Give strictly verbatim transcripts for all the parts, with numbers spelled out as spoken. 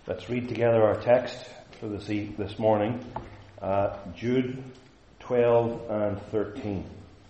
Let's read together our text for this, e- this morning, uh, Jude twelve and thirteen.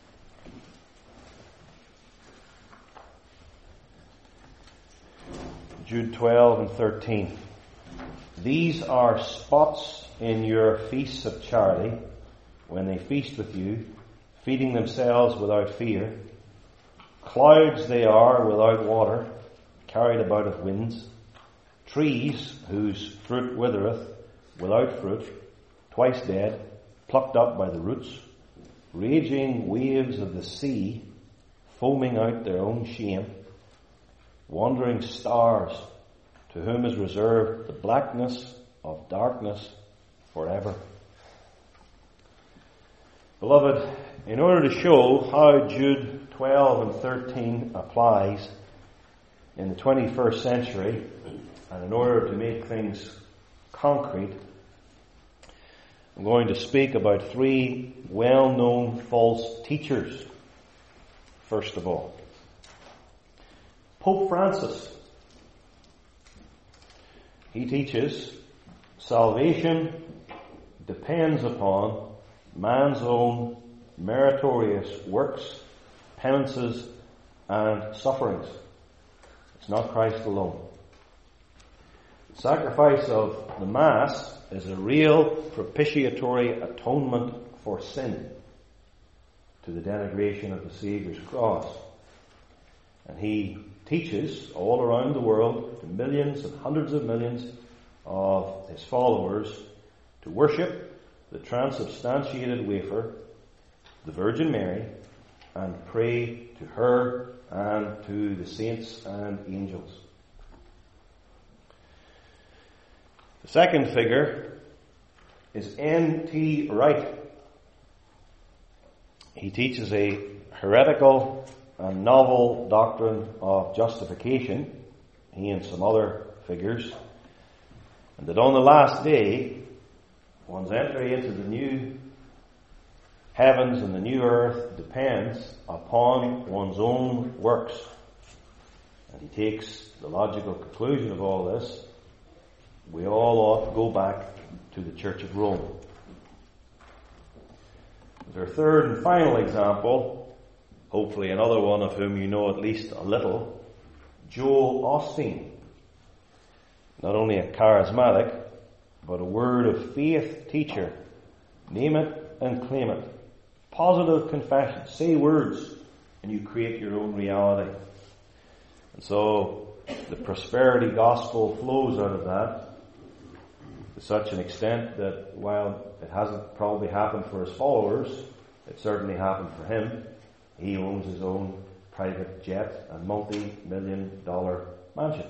Jude twelve and thirteen. These are spots in your feasts of charity, when they feast with you, feeding themselves without fear. Clouds they are without water, carried about of winds. Trees whose fruit withereth, without fruit, twice dead, plucked up by the roots. Raging waves of the sea, foaming out their own shame. Wandering stars, to whom is reserved the blackness of darkness forever. Beloved, in order to show how Jude twelve and thirteen applies in the twenty-first century, and in order to make things concrete, I'm going to speak about three well-known false teachers. First of all, Pope Francis. He teaches salvation depends upon man's own meritorious works, penances, and sufferings. It's not Christ alone. The sacrifice of the Mass is a real propitiatory atonement for sin to the denigration of the Saviour's cross. And he teaches all around the world to millions and hundreds of millions of his followers to worship the transubstantiated wafer, the Virgin Mary, and pray to her and to the saints and angels. The second figure is N T Wright. He teaches a heretical and novel doctrine of justification, he and some other figures, and that on the last day, one's entry into the new heavens and the new earth depends upon one's own works. And he takes the logical conclusion of all this: we all ought to go back to the Church of Rome. As our third and final example, hopefully another one of whom you know at least a little, Joel Osteen. Not only a charismatic, but a word of faith teacher. Name it and claim it. Positive confession. Say words and you create your own reality. And so the prosperity gospel flows out of that to such an extent that while it hasn't probably happened for his followers, it certainly happened for him. He owns his own private jet and multi-million dollar mansion.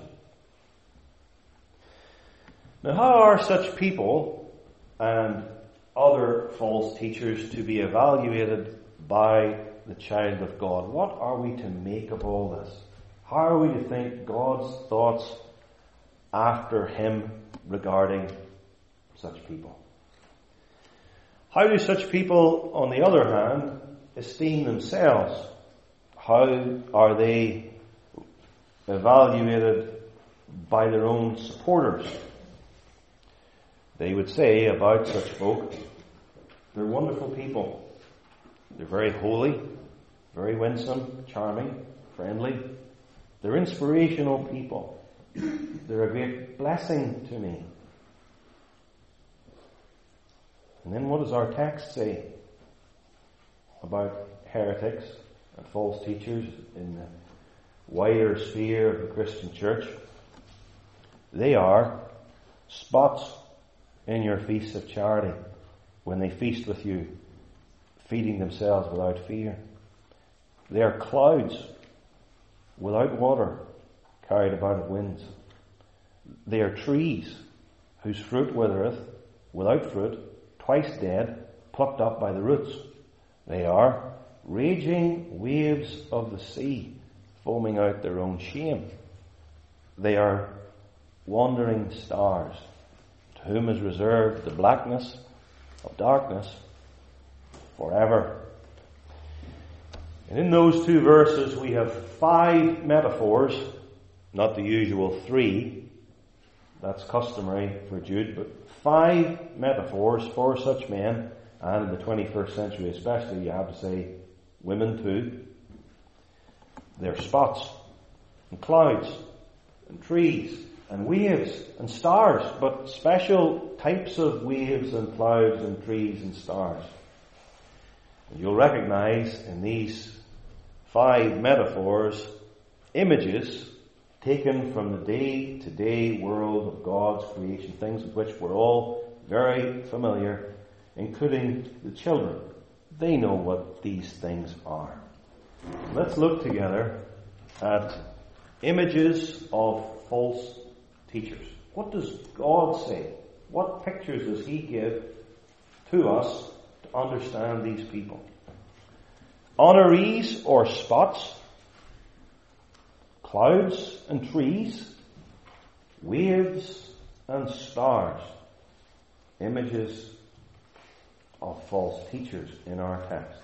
Now, how are such people and other false teachers to be evaluated by the child of God? What are we to make of all this? How are we to think God's thoughts after him regarding such people? How do such people, on the other hand, esteem themselves? How are they evaluated by their own supporters? They would say about such folk, they're wonderful people. They're very holy, very winsome, charming, friendly. They're inspirational people. They're a great blessing to me. And then what does our text say about heretics and false teachers in the wider sphere of the Christian church? They are spots in your feasts of charity when they feast with you, feeding themselves without fear. They are clouds without water, carried about of winds. They are trees whose fruit withereth, without fruit, twice dead, plucked up by the roots. They are raging waves of the sea, foaming out their own shame. They are wandering stars, to whom is reserved the blackness of darkness forever. And in those two verses we have five metaphors, not the usual three, That's customary for Jude, but five metaphors for such men, and in the twenty-first century especially, you have to say women too. They're spots, and clouds, and trees, and waves, and stars, but special types of waves and clouds and trees and stars. And you'll recognize in these five metaphors images taken from the day-to-day world of God's creation, things with which we're all very familiar, including the children. They know what these things are. Let's look together at images of false teachers. What does God say? What pictures does He give to us to understand these people? Honorees or spots, clouds and trees, waves and stars, images of false teachers in our text.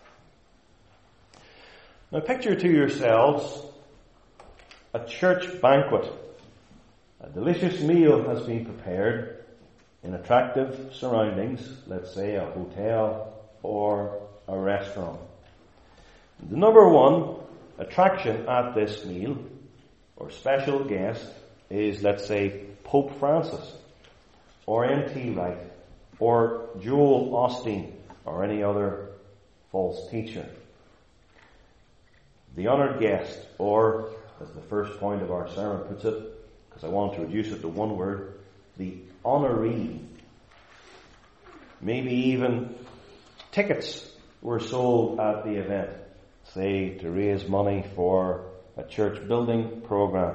Now picture to yourselves a church banquet. A delicious meal has been prepared in attractive surroundings, let's say a hotel or a restaurant. The number one attraction at this meal, or special guest, is, let's say, Pope Francis, or N T Wright, or Joel Osteen, or any other false teacher. The honoured guest, or, as the first point of our sermon puts it, because I want to reduce it to one word, the honoree. Maybe even tickets were sold at the event, say to raise money for a church building program.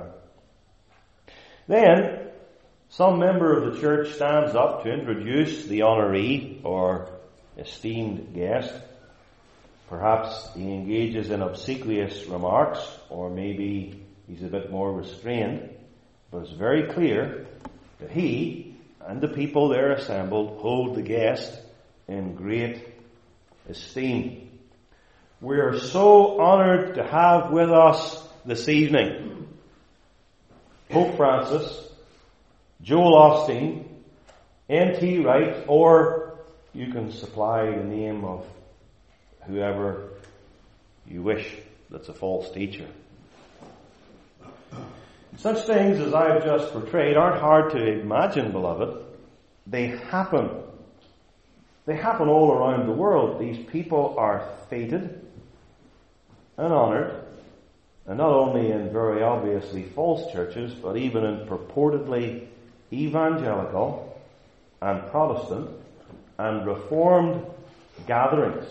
Then, some member of the church stands up to introduce the honoree or esteemed guest. Perhaps he engages in obsequious remarks, or maybe he's a bit more restrained. But it's very clear that he and the people there assembled hold the guest in great esteem. We are so honoured to have with us this evening Pope Francis, Joel Osteen, N T Wright, or you can supply the name of whoever you wish that's a false teacher. Such things as I've just portrayed aren't hard to imagine, beloved. They happen. They happen all around the world. These people are feted and honoured, and not only in very obviously false churches, but even in purportedly evangelical and Protestant and Reformed gatherings.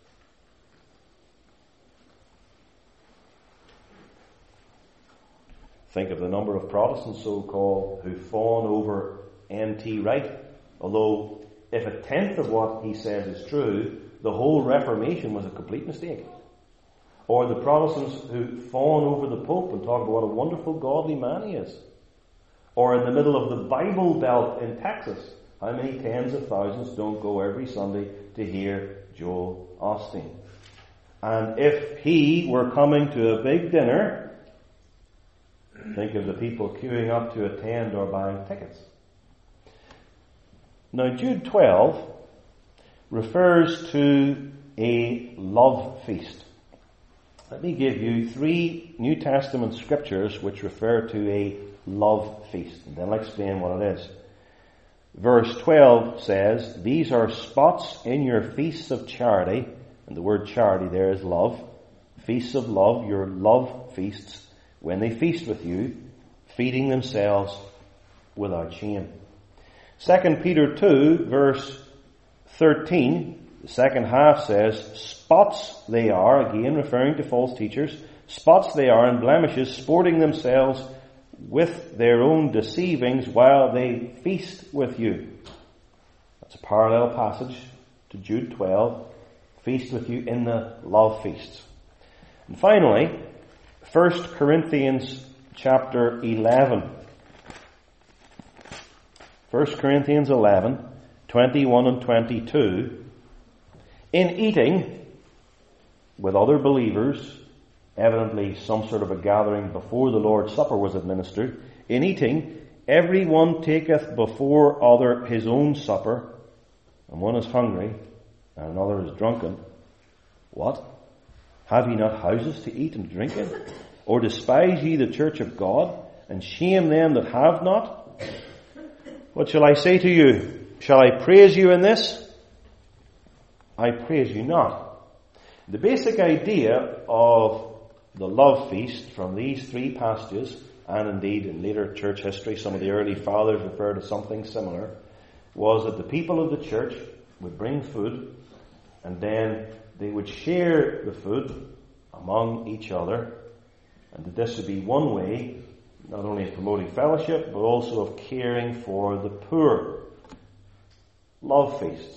Think of the number of Protestants, so-called, who fawn over N T Wright. Although, if a tenth of what he says is true, the whole Reformation was a complete mistake. Or the Protestants who fawn over the Pope and talk about what a wonderful, godly man he is. Or in the middle of the Bible Belt in Texas, how many tens of thousands don't go every Sunday to hear Joel Osteen? And if he were coming to a big dinner, think of the people queuing up to attend or buying tickets. Now, Jude twelve refers to a love feast. Let me give you three New Testament scriptures which refer to a love feast, and then I'll explain what it is. Verse twelve says, "These are spots in your feasts of charity," and the word charity there is love. Feasts of love, your love feasts, when they feast with you, feeding themselves without shame. Second Peter two, verse thirteen, the second half says, "Spots they are," again referring to false teachers, "spots they are and blemishes, sporting themselves with their own deceivings while they feast with you." That's a parallel passage to Jude twelve, feast with you in the love feasts. And finally, First Corinthians chapter eleven. First Corinthians eleven, twenty-one and twenty-two. In eating with other believers, evidently some sort of a gathering before the Lord's Supper was administered, in eating, every one taketh before other his own supper, and one is hungry, and another is drunken. What? Have ye not houses to eat and drink in? Or despise ye the church of God, and shame them that have not? What shall I say to you? Shall I praise you in this? I praise you not. The basic idea of the love feast from these three passages, and indeed in later church history, some of the early fathers refer to something similar, was that the people of the church would bring food, and then they would share the food among each other, and that this would be one way, not only of promoting fellowship, but also of caring for the poor. Love feasts.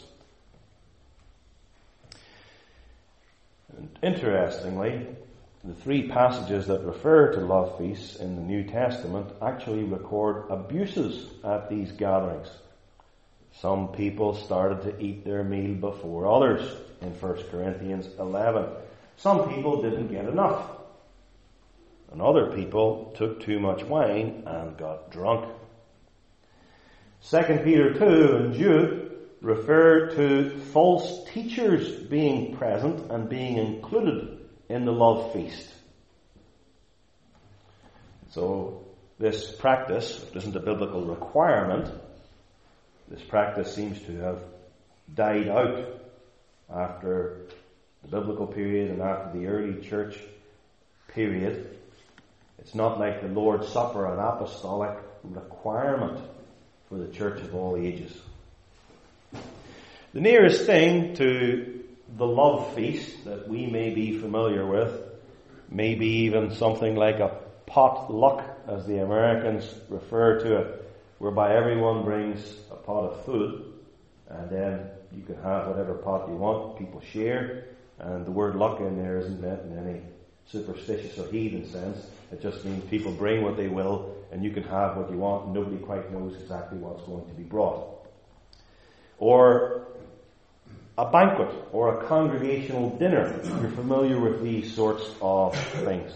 And interestingly, the three passages that refer to love feasts in the New Testament actually record abuses at these gatherings. Some people started to eat their meal before others in First Corinthians eleven. Some people didn't get enough. And other people took too much wine and got drunk. Second Peter two and Jude refer to false teachers being present and being included in the love feast. So this practice isn't a biblical requirement. This practice seems to have died out after the biblical period and after the early church period. It's not like the Lord's Supper, an apostolic requirement for the church of all ages. The nearest thing to the love feast that we may be familiar with may be even something like a potluck, as the Americans refer to it, whereby everyone brings a pot of food, and then you can have whatever pot you want. People share, and the word luck in there isn't meant in any superstitious or heathen sense. It just means people bring what they will, and you can have what you want, and nobody quite knows exactly what's going to be brought. Or a banquet, or a congregational dinner. You're familiar with these sorts of things.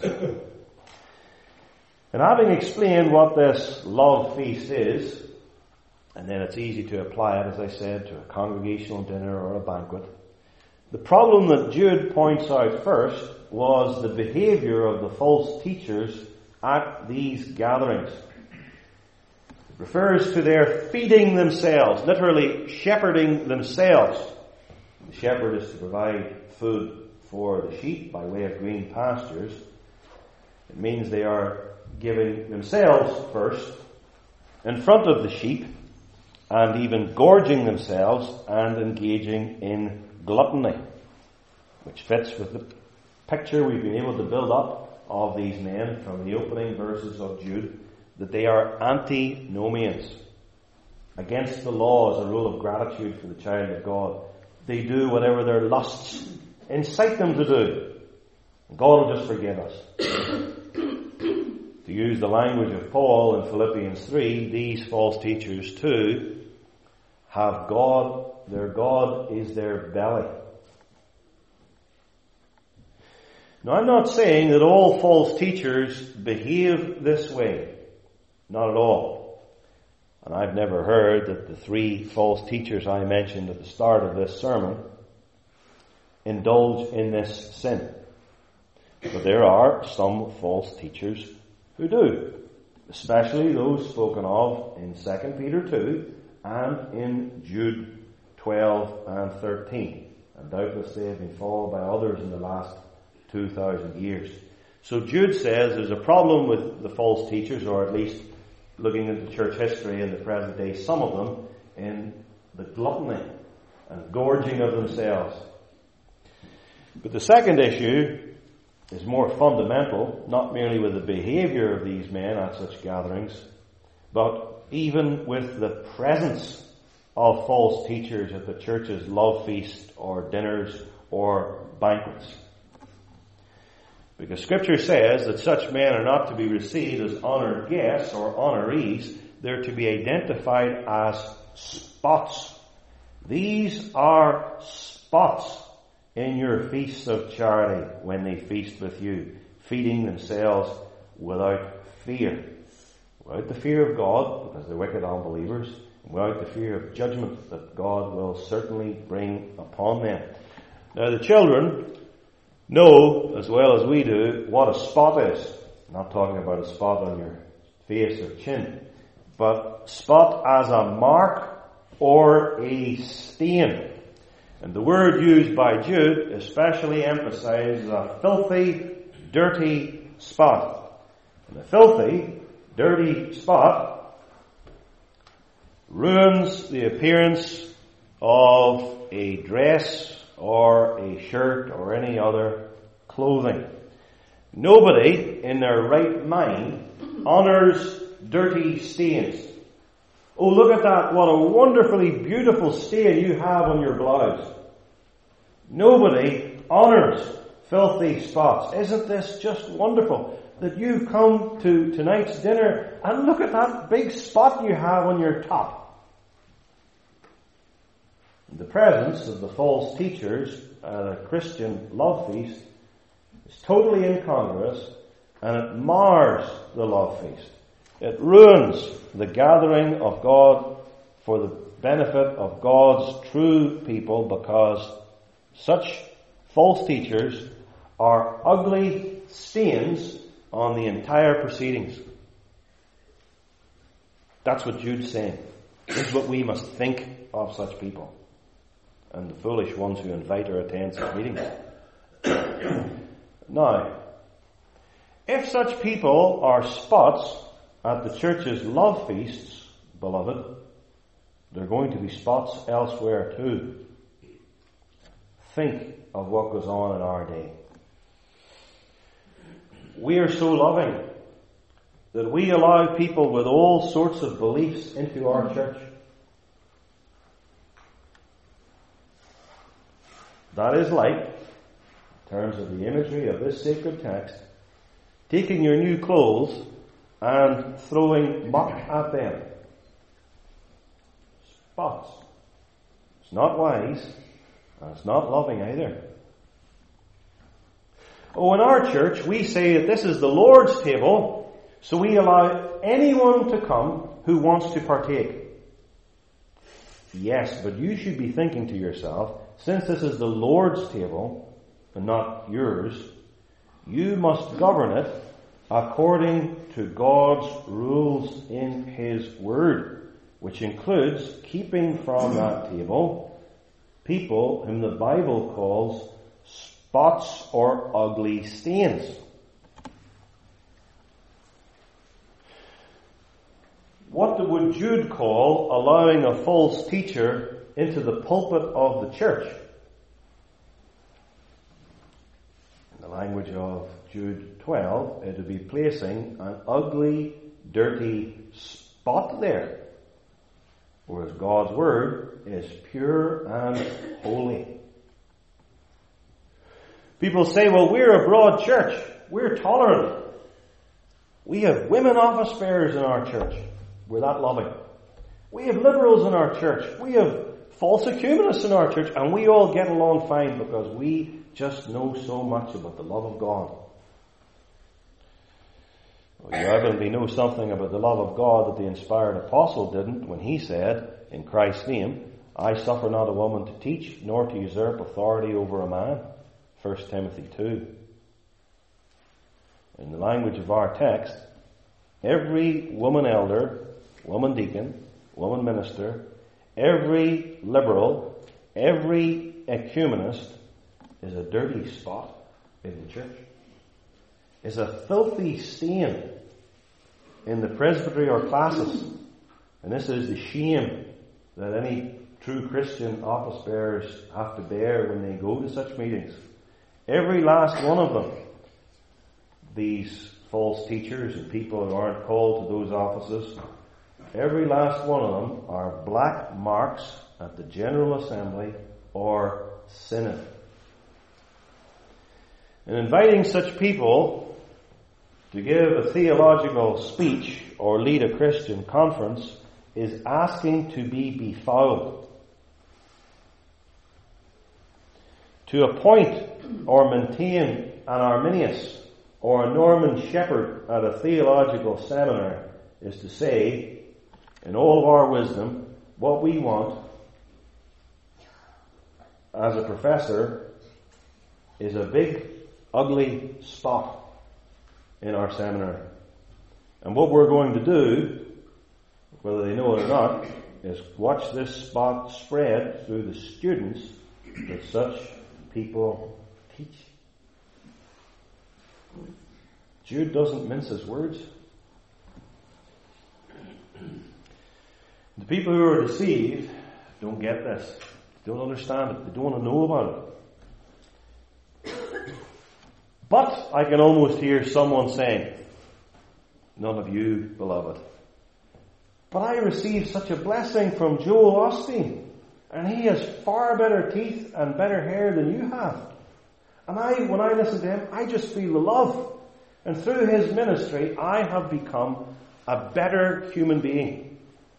And having explained what this love feast is, and then it's easy to apply it, as I said, to a congregational dinner or a banquet, the problem that Jude points out first was the behavior of the false teachers at these gatherings. It refers to their feeding themselves, literally shepherding themselves. The shepherd is to provide food for the sheep by way of green pastures. It means they are giving themselves first in front of the sheep, and even gorging themselves and engaging in gluttony, which fits with the picture we've been able to build up of these men from the opening verses of Jude, that they are antinomians, against the law as a rule of gratitude for the child of God. They do whatever their lusts incite them to do. God will just forgive us. To use the language of Paul in Philippians three, these false teachers too have God, their God is their belly. Now, I'm not saying that all false teachers behave this way. Not at all. And I've never heard that the three false teachers I mentioned at the start of this sermon indulge in this sin. But there are some false teachers who do, especially those spoken of in Second Peter two and in Jude twelve and thirteen. And doubtless they have been followed by others in the last two thousand years. So Jude says there's a problem with the false teachers, or at least looking into church history in the present day, some of them in the gluttony and gorging of themselves. But the second issue is more fundamental, not merely with the behavior of these men at such gatherings, but even with the presence of false teachers at the church's love feast or dinners or banquets. Because Scripture says that such men are not to be received as honored guests or honorees. They're to be identified as spots. These are spots in your feasts of charity when they feast with you, feeding themselves without fear, without the fear of God, because they're wicked unbelievers, and without the fear of judgment that God will certainly bring upon them. Now the children know, as well as we do, what a spot is. I'm not talking about a spot on your face or chin, but spot as a mark or a stain. And the word used by Jude especially emphasizes a filthy, dirty spot. And the filthy, dirty spot ruins the appearance of a dress or a shirt or any other clothing. Nobody in their right mind honors dirty stains. Oh, look at that. What a wonderfully beautiful stain you have on your blouse. Nobody honors filthy spots. Isn't this just wonderful that you've come to tonight's dinner and look at that big spot you have on your top? The presence of the false teachers at a Christian love feast is totally incongruous, and it mars the love feast. It ruins the gathering of God for the benefit of God's true people, because such false teachers are ugly stains on the entire proceedings. That's what Jude's saying. This is what we must think of such people and the foolish ones who invite or attend such meetings. Now, if such people are spots at the church's love feasts, beloved, they're going to be spots elsewhere too. Think of what goes on in our day. We are so loving that we allow people with all sorts of beliefs into our church. That is like, in terms of the imagery of this sacred text, taking your new clothes and throwing muck at them. Spots. It's not wise, and it's not loving either. Oh, in our church, we say that this is the Lord's table, so we allow anyone to come who wants to partake. Yes, but you should be thinking to yourself, since this is the Lord's table, and not yours, you must govern it according to God's rules in His Word, which includes keeping from that table people whom the Bible calls spots or ugly stains. What would Jude call allowing a false teacher into the pulpit of the church? In the language of Jude twelve, it would be placing an ugly, dirty spot there, whereas God's Word is pure and holy. People say, well, we're a broad church. We're tolerant. We have women office bearers in our church. We're that loving. We have liberals in our church. We have false ecumenists in our church. And we all get along fine because we just know so much about the love of God. Well, you evidently know something about the love of God that the inspired apostle didn't when he said, in Christ's name, I suffer not a woman to teach, nor to usurp authority over a man. First Timothy two. In the language of our text, every woman elder, woman deacon, woman minister, every liberal, every ecumenist is a dirty spot in the church. Is a filthy stain in the presbytery or classes. And this is the shame that any true Christian office bearers have to bear when they go to such meetings. Every last one of them, these false teachers and people who aren't called to those offices, every last one of them are black marks at the General Assembly or Synod. And inviting such people to give a theological speech or lead a Christian conference is asking to be befouled. To appoint or maintain an Arminius or a Norman Shepherd at a theological seminar is to say, in all of our wisdom, what we want as a professor is a big, ugly spot in our seminary. And what we're going to do, whether they know it or not, is watch this spot spread through the students that such people teach. Jude doesn't mince his words. The people who are deceived don't get this. They don't understand it. They don't want to know about it. But I can almost hear someone saying, none of you, beloved. But I received such a blessing from Joel Osteen, and he has far better teeth and better hair than you have. And I, when I listen to him, I just feel the love. And through his ministry, I have become a better human being.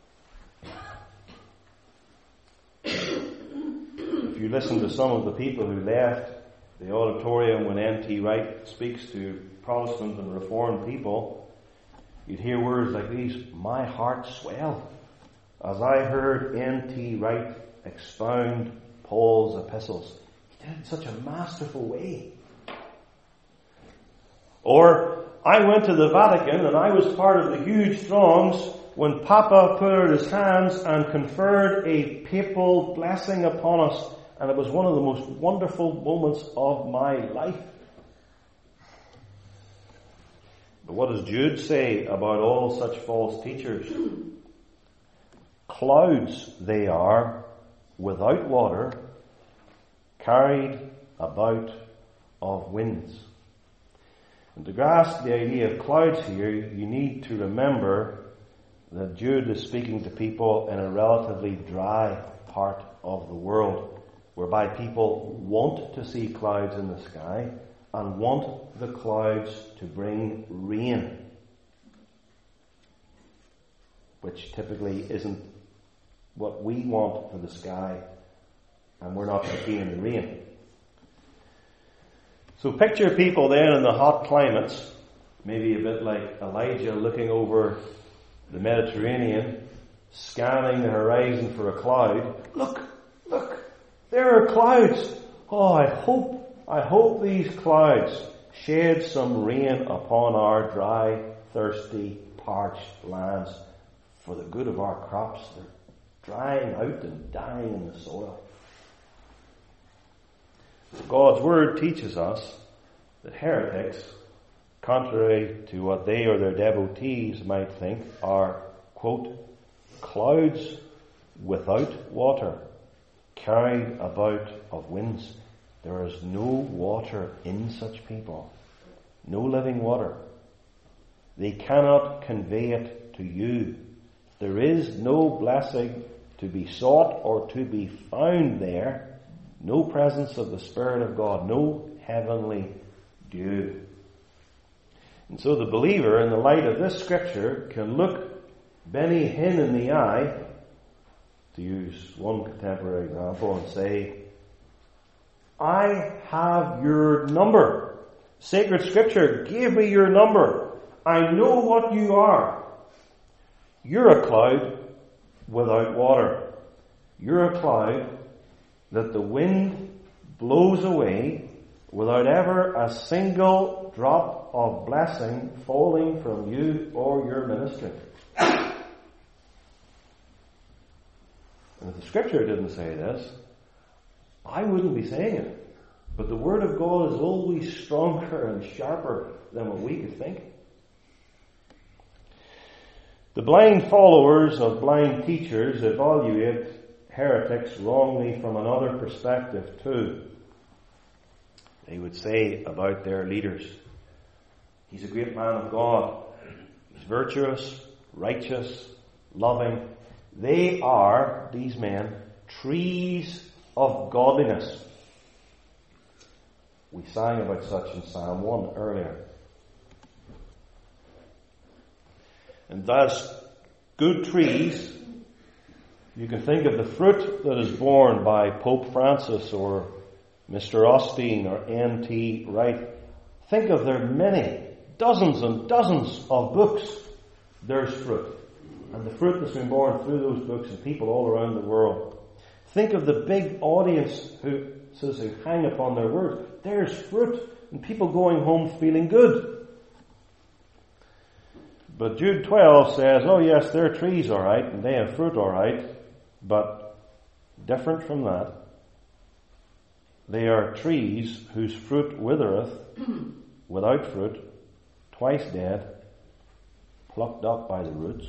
If you listen to some of the people who left the auditorium when N T Wright speaks to Protestant and Reformed people, you'd hear words like these: my heart swelled as I heard N T Wright expound Paul's epistles. He did it in such a masterful way. Or, I went to the Vatican and I was part of the huge throngs when Papa put out his hands and conferred a papal blessing upon us, and it was one of the most wonderful moments of my life. But what does Jude say about all such false teachers? Clouds they are, without water, carried about of winds. And to grasp the idea of clouds here, you need to remember that Jude is speaking to people in a relatively dry part of the world, whereby people want to see clouds in the sky and want the clouds to bring rain, which typically isn't what we want for the sky, and we're not seeing the rain. So picture people then in the hot climates, maybe a bit like Elijah looking over the Mediterranean, scanning the horizon for a cloud. Look, look, there are clouds. Oh, I hope, I hope these clouds shed some rain upon our dry, thirsty, parched lands for the good of our crops. They're drying out and dying in the soil. God's Word teaches us that heretics, contrary to what they or their devotees might think, are, quote, clouds without water, carried about of winds. There is no water in such people, no living water. They cannot convey it to you. There is no blessing to be sought or to be found there. No presence of the Spirit of God, no heavenly dew. And so the believer, in the light of this scripture, can look Benny Hinn in the eye, to use one contemporary example, and say, I have your number. Sacred Scripture gave me your number. I know what you are. You're a cloud without water. You're a cloud that the wind blows away without ever a single drop of blessing falling from you or your ministry. And if the Scripture didn't say this, I wouldn't be saying it. But the Word of God is always stronger and sharper than what we could think. The blind followers of blind teachers evaluate heretics wrongly from another perspective too. They would say about their leaders, he's a great man of God. He's virtuous, righteous, loving. They are, these men, trees of godliness. We sang about such in Psalm one earlier. And as good trees, you can think of the fruit that is borne by Pope Francis or Mister Osteen or N T Wright. Think of their many, dozens and dozens of books there's fruit. And the fruit that's been born through those books and people all around the world. Think of the big audience who says who hang upon their words. There's fruit. And people going home feeling good. But Jude twelve says, oh yes, their trees all right, and they have fruit all right, but different from that. They are trees whose fruit withereth, without fruit, twice dead, plucked up by the roots.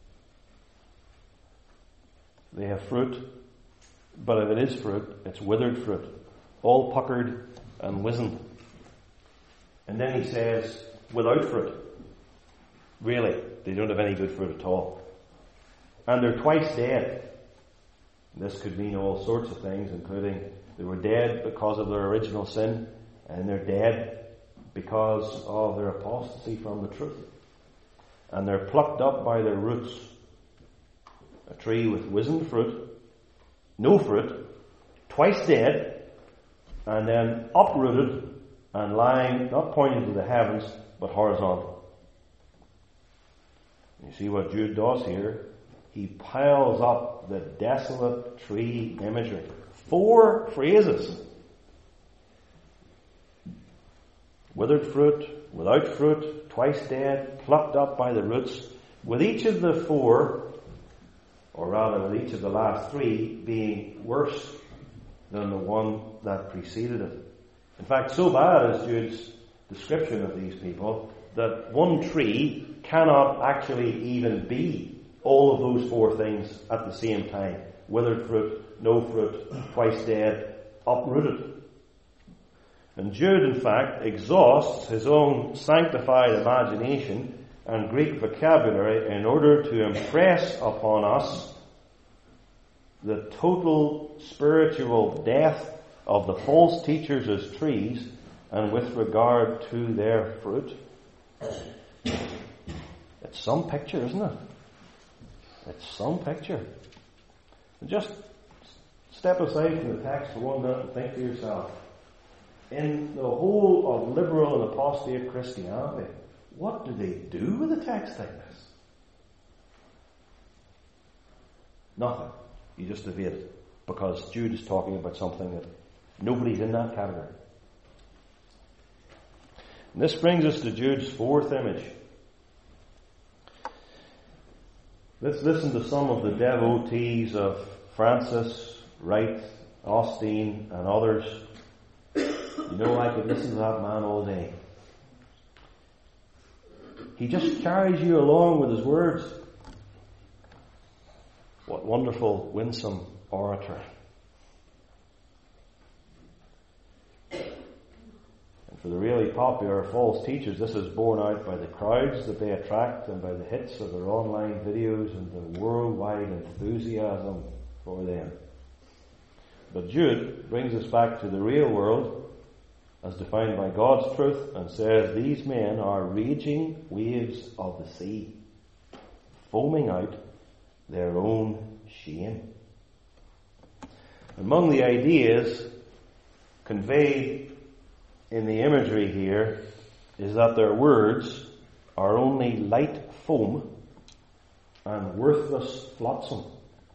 They have fruit, but if it is fruit, it's withered fruit, all puckered and wizened. And then he says, without fruit. Really, they don't have any good fruit at all. And they're twice dead. This could mean all sorts of things, including they were dead because of their original sin, and they're dead because of their apostasy from the truth. And they're plucked up by their roots. A tree with wizened fruit, no fruit, twice dead, and then uprooted and lying, not pointing to the heavens, but horizontal. You see what Jude does here? He piles up the desolate tree imagery. Four phrases. Withered fruit, without fruit, twice dead, plucked up by the roots. With each of the four, or rather with each of the last three, being worse than the one that preceded it. In fact, so bad is Jude's description of these people that one tree cannot actually even be all of those four things at the same time. Withered fruit, no fruit, twice dead, uprooted. And Jude, in fact, exhausts his own sanctified imagination and Greek vocabulary in order to impress upon us the total spiritual death of the false teachers as trees and with regard to their fruit. It's some picture, isn't it? It's some picture. And just step aside from the text for one minute and think to yourself, in the whole of liberal and apostate Christianity, what do they do with a text like this? Nothing. You just evade it. Because Jude is talking about something that nobody's in that category. And this brings us to Jude's fourth image. Let's listen to some of the devotees of Francis, Wright, Austin, and others. You know, I could listen to that man all day. He just carries you along with his words. What wonderful, winsome oratory. And for the really popular false teachers, this is borne out by the crowds that they attract and by the hits of their online videos and the worldwide enthusiasm for them. But Jude brings us back to the real world as defined by God's truth and says these men are raging waves of the sea, foaming out their own shame. Among the ideas conveyed in the imagery here is that their words are only light foam and worthless flotsam.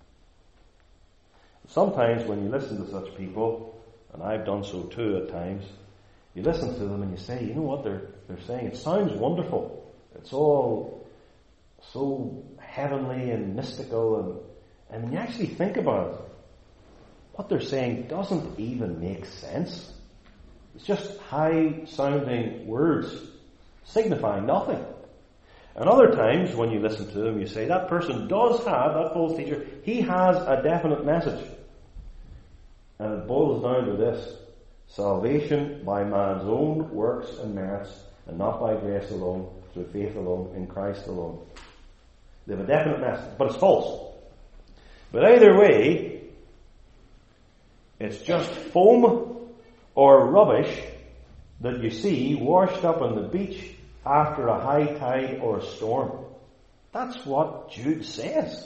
Sometimes when you listen to such people, and I've done so too at times, you listen to them and you say, you know what they're they're saying? It sounds wonderful. It's all so heavenly and mystical, and, and when you actually think about it, what they're saying doesn't even make sense. It's just high-sounding words, signifying nothing. And other times, when you listen to them, you say, that person does have, that false teacher, he has a definite message. And it boils down to this: salvation by man's own works and merits, and not by grace alone, through faith alone, in Christ alone. They have a definite message, but it's false. But either way, it's just foam or rubbish that you see washed up on the beach after a high tide or a storm. That's what Jude says.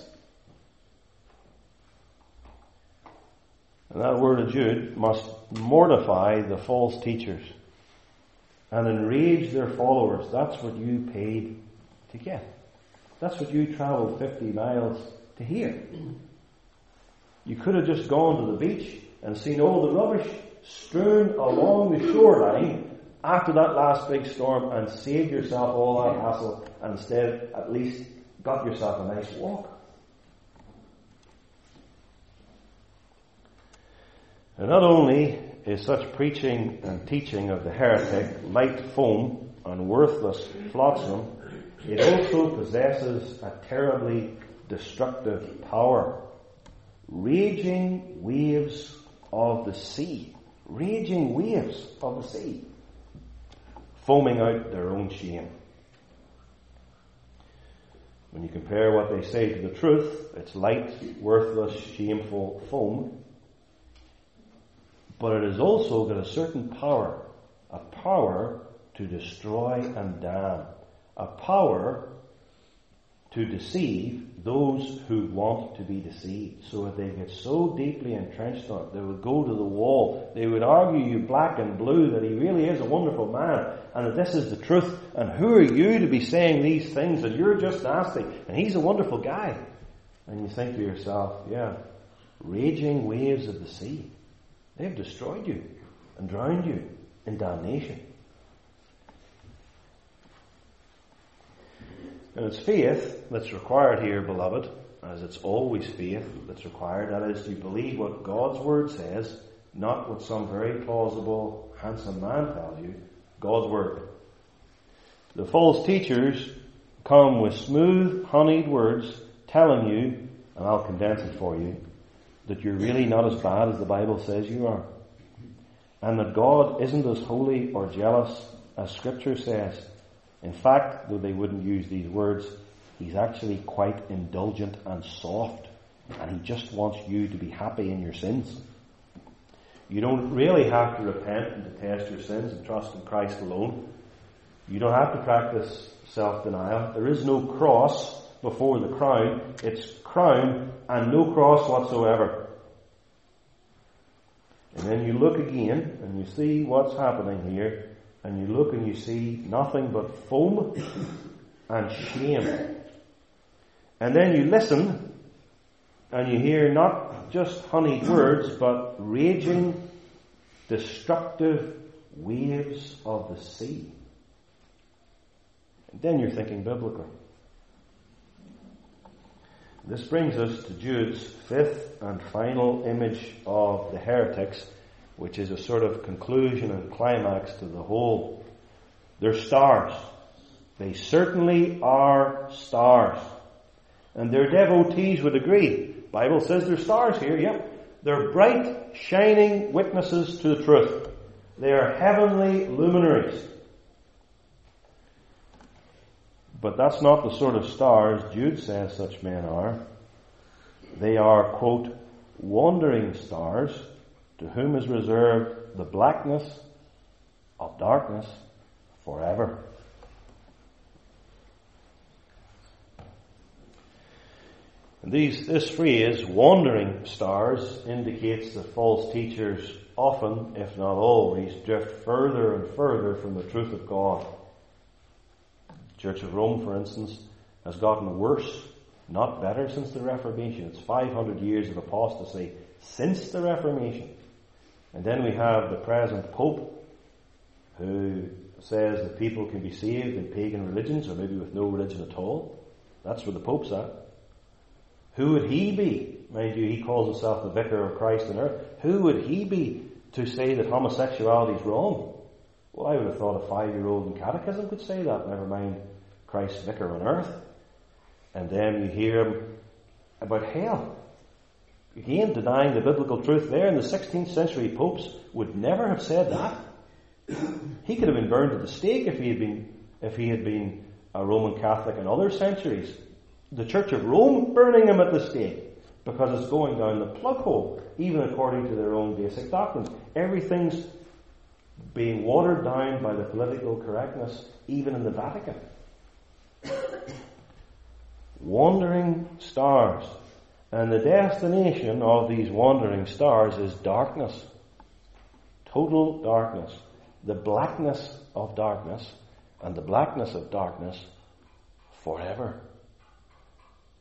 And that word of Jude must mortify the false teachers and enrage their followers. That's what you paid to get. That's what you travelled fifty miles to hear. You could have just gone to the beach and seen all the rubbish strewn along the shoreline after that last big storm and saved yourself all that hassle, and instead at least got yourself a nice walk. And not only is such preaching and teaching of the heretic light foam and worthless flotsam, it also possesses a terribly destructive power. Raging waves of the sea. Raging waves of the sea. Foaming out their own shame. When you compare what they say to the truth, it's light, worthless, shameful foam. But it has also got a certain power. A power to destroy and damn. A power to deceive those who want to be deceived, so that they get so deeply entrenched on it, they would go to the wall. They would argue you black and blue that he really is a wonderful man, and that this is the truth, and who are you to be saying these things, and you're just nasty, and he's a wonderful guy. And you think to yourself, yeah, raging waves of the sea. They've destroyed you and drowned you in damnation. And it's faith that's required here, beloved, as it's always faith that's required. That is, to believe what God's Word says, not what some very plausible, handsome man tells you. God's Word. The false teachers come with smooth, honeyed words telling you, and I'll condense it for you, that you're really not as bad as the Bible says you are. And that God isn't as holy or jealous as Scripture says. In fact, though they wouldn't use these words, he's actually quite indulgent and soft. And he just wants you to be happy in your sins. You don't really have to repent and detest your sins and trust in Christ alone. You don't have to practice self-denial. There is no cross before the crown. It's crown and no cross whatsoever. And then you look again and you see what's happening here. And you look and you see nothing but foam and shame. And then you listen and you hear not just honeyed words, but raging, destructive waves of the sea. And then you're thinking biblically. This brings us to Jude's fifth and final image of the heretics, which is a sort of conclusion and climax to the whole. They're stars. They certainly are stars. And their devotees would agree. The Bible says they're stars here, yep. They're bright, shining witnesses to the truth. They are heavenly luminaries. But that's not the sort of stars Jude says such men are. They are, quote, wandering stars, to whom is reserved the blackness of darkness forever. And these, this phrase, wandering stars, indicates that false teachers often, if not always, drift further and further from the truth of God. The Church of Rome, for instance, has gotten worse, not better, since the Reformation. It's five hundred years of apostasy since the Reformation. And then we have the present Pope, who says that people can be saved in pagan religions, or maybe with no religion at all. That's where the Pope's at. Who would he be? Mind you, he calls himself the Vicar of Christ on earth. Who would he be to say that homosexuality is wrong? Well, I would have thought a five-year-old in catechism could say that, never mind Christ's Vicar on earth. And then you hear him about hell. Again, denying the biblical truth there. In the sixteenth century popes would never have said that. He could have been burned at the stake if he had been if he had been a Roman Catholic in other centuries. The Church of Rome burning him at the stake because it's going down the plug hole, even according to their own basic doctrines. Everything's being watered down by the political correctness, even in the Vatican. Wandering stars. And the destination of these wandering stars is darkness. Total darkness. The blackness of darkness. And the blackness of darkness forever.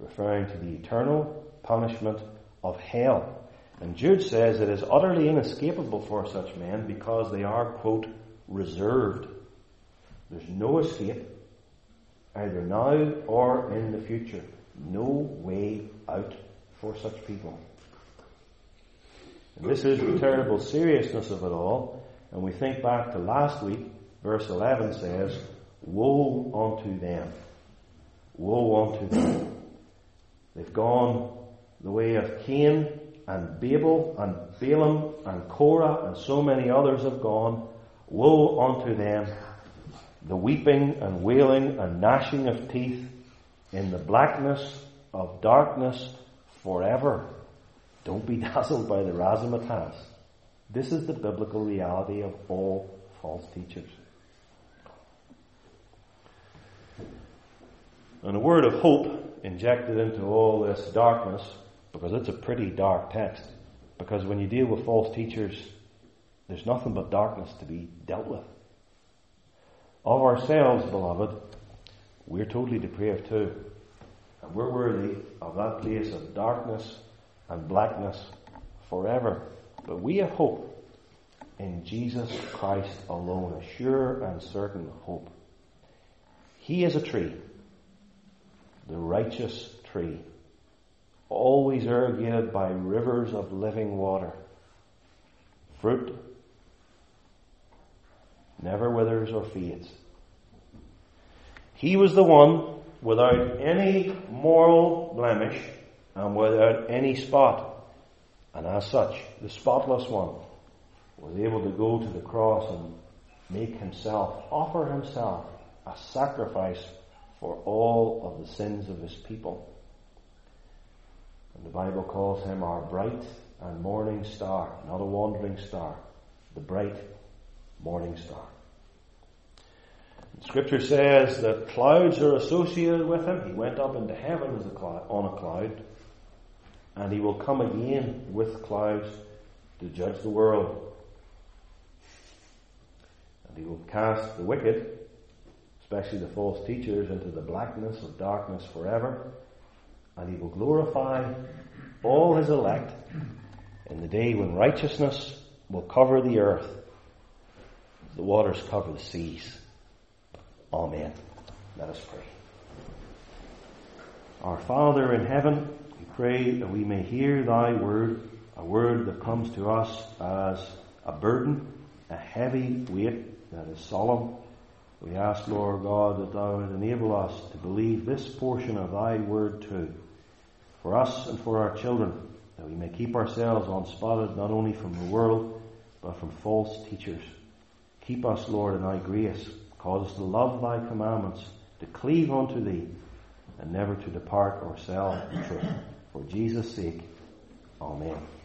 referring to the eternal punishment of hell. And Jude says it is utterly inescapable for such men because they are, quote, reserved. There's no escape, either now or in the future. No way out for such people. And this is the terrible seriousness of it all. And we think back to last week, verse eleven says, woe unto them. Woe unto them. They've gone the way of Cain and Babel and Balaam and Korah and so many others have gone. Woe unto them. The weeping and wailing and gnashing of teeth in the blackness of darkness forever. Don't be dazzled by the razzmatazz. This is the biblical reality of all false teachers. And a word of hope injected into all this darkness, because it's a pretty dark text. Because when you deal with false teachers, there's nothing but darkness to be dealt with. Of ourselves, beloved, we're totally depraved too. And we're worthy of that place of darkness and blackness forever. But we have hope in Jesus Christ alone, a sure and certain hope. He is a tree, the righteous tree, always irrigated by rivers of living water. Fruit never withers or fades. He was the one without any moral blemish and without any spot. And as such, the spotless one was able to go to the cross and make himself, offer himself a sacrifice for all of the sins of his people. And the Bible calls him our bright and morning star, not a wandering star, the bright morning star. And Scripture says that clouds are associated with him. He went up into heaven as a cloud, on a cloud, and he will come again with clouds to judge the world. And he will cast the wicked, especially the false teachers, into the blackness of darkness forever. And he will glorify all his elect in the day when righteousness will cover the earth as the waters cover the seas. Amen. Let us pray. Our Father in heaven, we pray that we may hear thy word, a word that comes to us as a burden, a heavy weight that is solemn. We ask, Lord God, that thou would enable us to believe this portion of thy word too, for us and for our children, that we may keep ourselves unspotted not only from the world, but from false teachers. Keep us, Lord, in thy grace. Cause us to love thy commandments, to cleave unto thee, and never to depart or sell the truth. For Jesus' sake, amen.